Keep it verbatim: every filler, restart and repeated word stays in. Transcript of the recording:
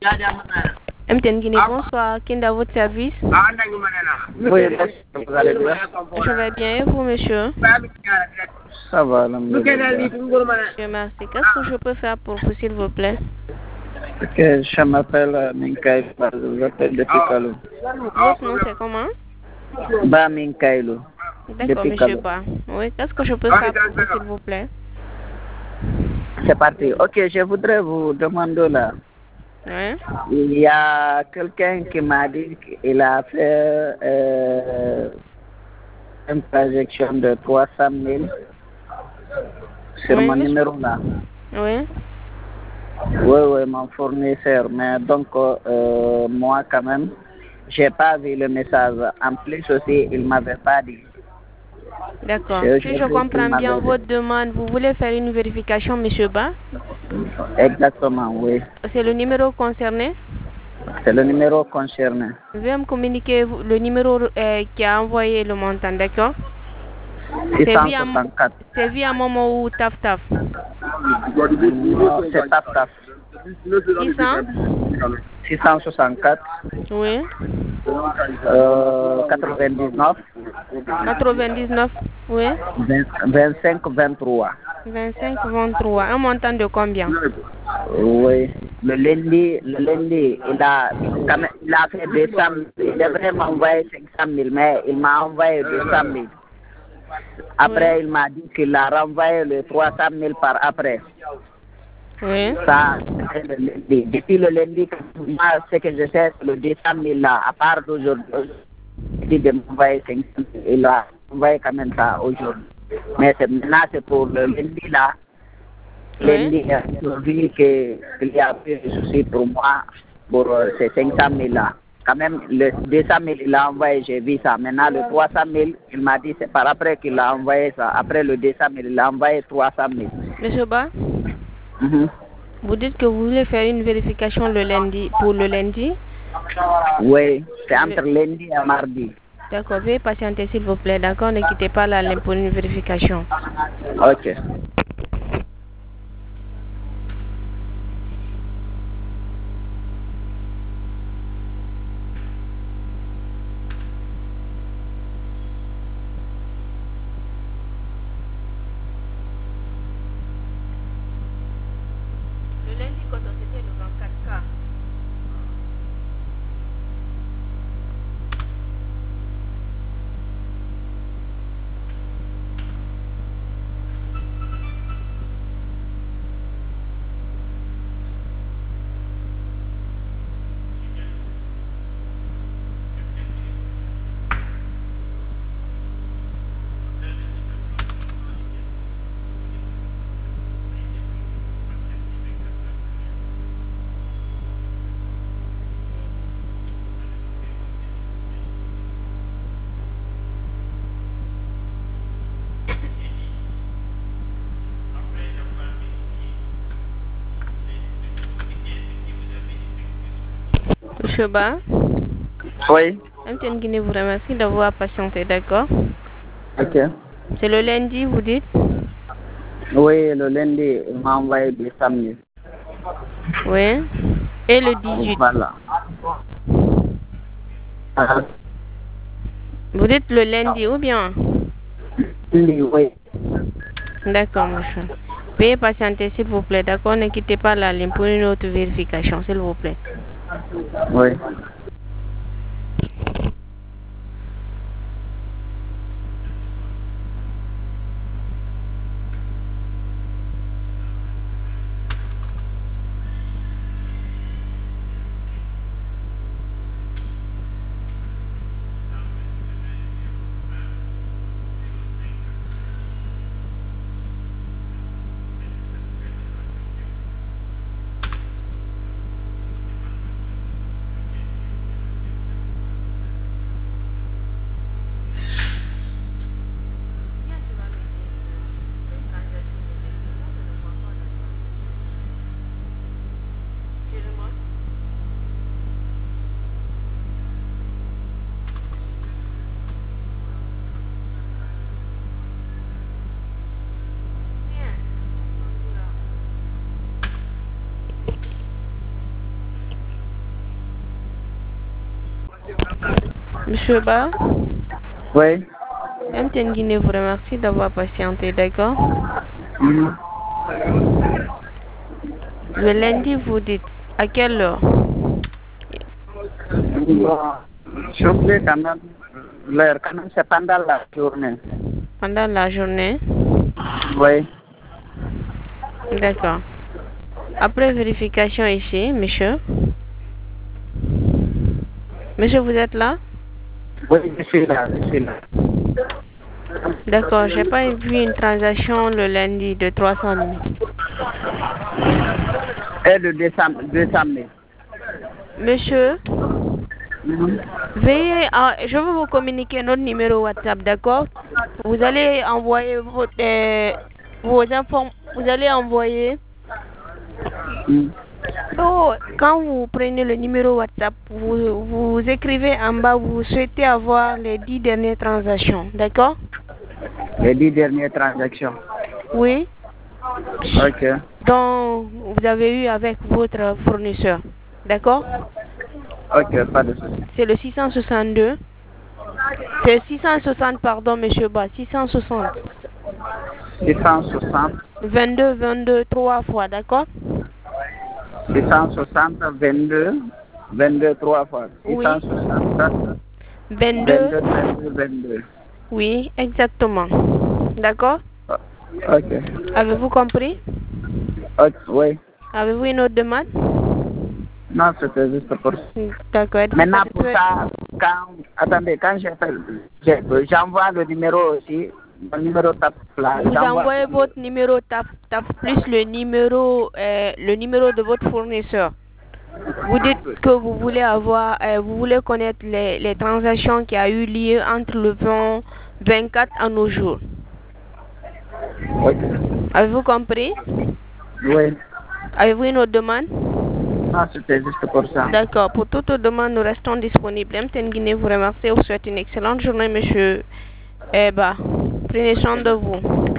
M T N Guinée, bonsoir. Qui est à votre service? Oui, vous allez bien? Je vais bien et vous, monsieur? Ça va, alhamdoulilah. Monsieur, merci. Qu'est-ce que je peux faire pour vous, s'il vous plaît? Ok, je m'appelle Minkaïlou, je vous appelle depuis Kalou. Votre nom, c'est comment? Ba Minkaïlou. D'accord, monsieur Ba. Oui, qu'est-ce que je peux faire pour vous, s'il vous plaît? C'est parti. Ok, je voudrais vous demander là. Oui. Il y a quelqu'un qui m'a dit qu'il a fait euh, une projection de trois cent mille sur Oui, mon monsieur. numéro là. Oui. Oui, oui, mon fournisseur. Mais donc, euh, moi, quand même, j'ai pas vu le message. En plus aussi, il m'avait pas dit. D'accord. Je- Si je je sais qu'il comprends bien m'avait dit. votre demande, vous voulez faire une vérification, monsieur Ba? Exactement, oui. C'est le numéro concerné? C'est le numéro concerné. Veuillez me communiquer vous- le numéro euh, qui a envoyé le montant, d'accord? six C'est cent via, soixante-quatre. c'est via Momo ou Taf Taf? Non, c'est taf taf. six cents? six cent soixante-quatre. Oui. Euh, quatre-vingt-dix-neuf. quatre-vingt-dix-neuf? Oui. vingt-cinq vingt-trois. vingt-cinq vingt-trois. Un montant de combien? Oui. Le lundi, le lundi, il a, quand même, il a fait deux cent mille. Il devrait m'envoyer cinq cent mille, mais il m'a envoyé deux cent mille. Après, Oui. il m'a dit qu'il a renvoyé le trois cent mille par après. Oui. Ça, c'est le lundi. Depuis le lundi, moi, ce que je sais, c'est le deux cent mille là, à part d'aujourd'hui, il dit de m'envoyer cinq cent mille. Il a envoyé quand même ça aujourd'hui. Mais c'est, maintenant, c'est pour le lundi là. Oui. Lundi, aujourd'hui, qu'il y a eu des soucis pour moi, pour euh, ces cinq cent mille là. Quand même, le deux cent mille, il a envoyé, j'ai vu ça. Maintenant, le trois cent mille, il m'a dit, c'est par après qu'il a envoyé ça. Après le deux cent mille, il a envoyé trois cent mille. Monsieur Ba, Mhm. vous dites que vous voulez faire une vérification le lundi, pour le lundi? Oui, c'est Je- entre lundi et mardi. D'accord, veuillez patienter s'il vous plaît, d'accord? Ne quittez pas la ligne pour une vérification. Ok. Le lundi, quand c'était le vingt-quatre K. Monsieur Ba, Oui. M T N Guinée vous remercie d'avoir patienté, d'accord? Ok. C'est le lundi, vous dites? Oui, le lundi, il m'a envoyé deux cent mille. Oui. Et le dix-huit? Voilà. Ah, Vous dites le lundi ou bien? lundi, oui. D'accord, monsieur. Veuillez patienter, s'il vous plaît, d'accord? Ne quittez pas la ligne pour une autre vérification, s'il vous plaît. Oui. Monsieur Ba, Oui. M T N Guinée vous remercie d'avoir patienté, d'accord? Mhm. Le lundi, vous dites à quelle heure? Bon, s'il vous plaît, quand même, l'heure, quand même, c'est pendant la journée. Pendant la journée? Oui. D'accord. Après vérification ici, monsieur. Monsieur, vous êtes là? Oui, je suis là, je suis là. D'accord, j'ai pas vu une transaction le lundi de trois cent mille. Et de deux cent mille. Monsieur, Mhm. veuillez, ah, je vais vous communiquer notre numéro WhatsApp, d'accord? Vous allez envoyer votre, euh, vos inform- vous allez envoyer. Mhm. Oh, quand vous prenez le numéro WhatsApp, vous, vous écrivez en bas, vous souhaitez avoir les dix dernières transactions, d'accord? Les dix dernières transactions. Oui. Ok. Donc, vous avez eu avec votre fournisseur, d'accord? Ok, pas de souci. C'est le six cent soixante-deux. C'est six cent soixante, pardon, monsieur Ba, six cent soixante. six cent soixante. vingt-deux, vingt-deux, trois fois, d'accord? six cent soixante, vingt-deux, vingt-deux, trois fois. Oui. six cent soixante, vingt-deux. vingt-deux, vingt-deux, vingt-deux. Oui, exactement. D'accord? Ok. Avez-vous compris? Ok, oui. Avez-vous une autre demande? Non, c'était juste pour ça. D'accord. Êtes-vous Maintenant, pour satisfait? ça, quand, attendez, quand j'appelle, j'ai- j'envoie le numéro aussi, le numéro tape là, Vous j'envoie. envoyez votre numéro TAP, TAP plus le numéro, euh, le numéro de votre fournisseur. Vous dites que vous voulez avoir, euh, vous voulez connaître les, les transactions qui a eu lieu entre le vingt, vingt-quatre à nos jours. Ok. Avez-vous compris? Oui. Avez-vous une autre demande? Non, c'était juste pour ça. D'accord. Pour toute demande, nous restons disponibles. M T N Guinée vous remercie. Vous souhaite une excellente journée, monsieur Eba. Prenez soin de vous.